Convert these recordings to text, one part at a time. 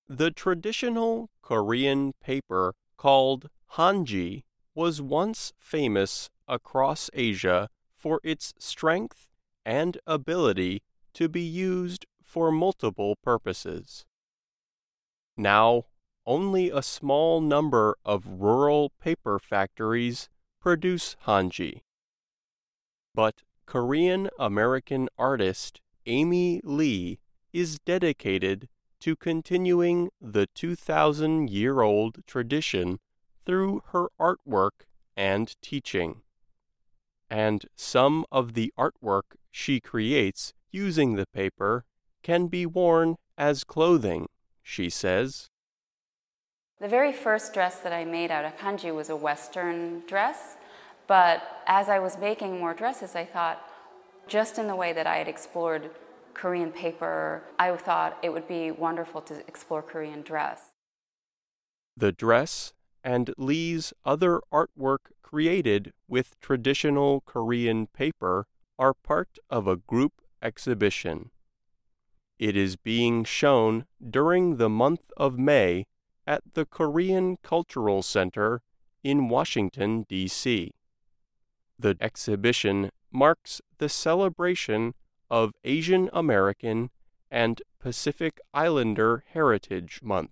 The traditional Korean paper called hanji was once famous across Asia for its strength and ability to be used for multiple purposes. Now, only a small number of rural paper factories produce hanji. But Korean-American artist Amy Lee is dedicated to continuing the 2,000-year-old tradition through her artwork and teaching. And some of the artwork she creates using the paper can be worn as clothing, she says. The very first dress that I made out of hanji was a Western dress, but as I was making more dresses, I thought, just in the way that I had explored Korean paper, I thought it would be wonderful to explore Korean dress. The dress and Lee's other artwork created with traditional Korean paper are part of a group exhibition. It is being shown during the month of May at the Korean Cultural Center in Washington, D.C. The exhibition marks the celebration of Asian American and Pacific Islander Heritage Month.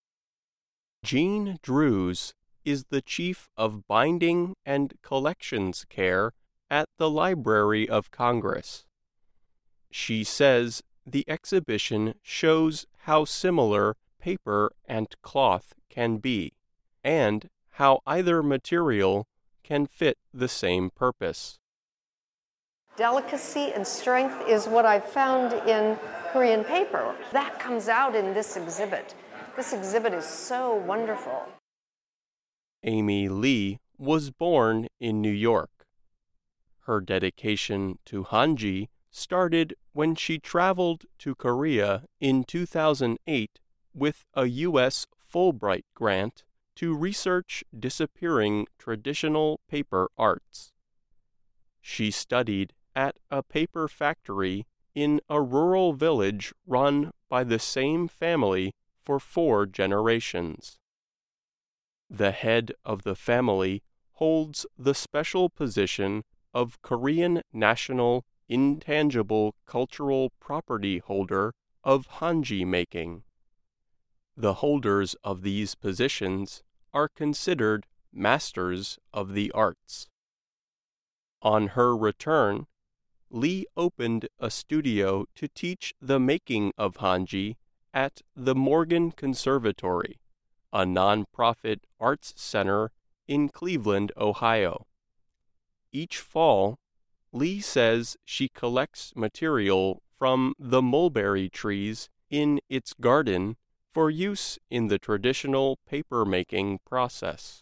Jean Drews is the Chief of Binding and Collections Care at the Library of Congress. She says the exhibition shows how similar paper and cloth can be, and how either material can fit the same purpose. Delicacy and strength is what I've found in Korean paper. That comes out in this exhibit. This exhibit is so wonderful. Amy Lee was born in New York. Her dedication to hanji started when she traveled to Korea in 2008 with a U.S. Fulbright grant to research disappearing traditional paper arts. She studied at a paper factory in a rural village run by the same family for 4 generations. The head of the family holds the special position of Korean National Intangible Cultural Property holder of hanji making. The holders of these positions are considered masters of the arts. On her return, Lee opened a studio to teach the making of hanji at the Morgan Conservatory, a nonprofit arts center in Cleveland, Ohio. Each fall, Lee says she collects material from the mulberry trees in its garden for use in the traditional paper-making process.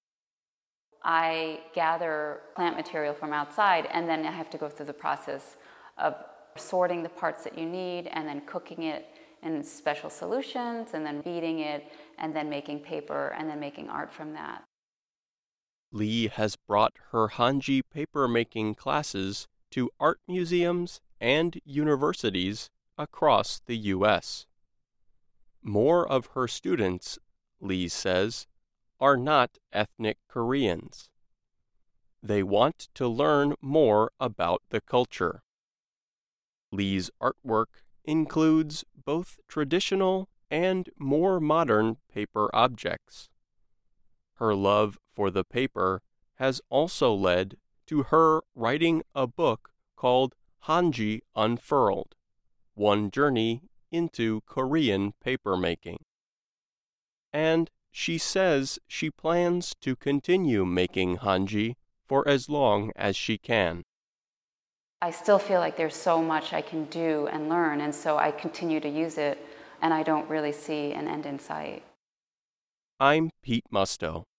I gather plant material from outside, and then I have to go through the process of sorting the parts that you need and then cooking it in special solutions and then beating it and then making paper and then making art from that. Lee has brought her hanji paper-making classes to art museums and universities across the U.S. More of her students, Lee says, are not ethnic Koreans. They want to learn more about the culture. Lee's artwork includes both traditional and more modern paper objects. Her love for the paper has also led to her writing a book called Hanji Unfurled, One Journey into Korean Papermaking. And she says she plans to continue making hanji for as long as she can. I still feel like there's so much I can do and learn, and so I continue to use it, and I don't really see an end in sight. I'm Pete Musto.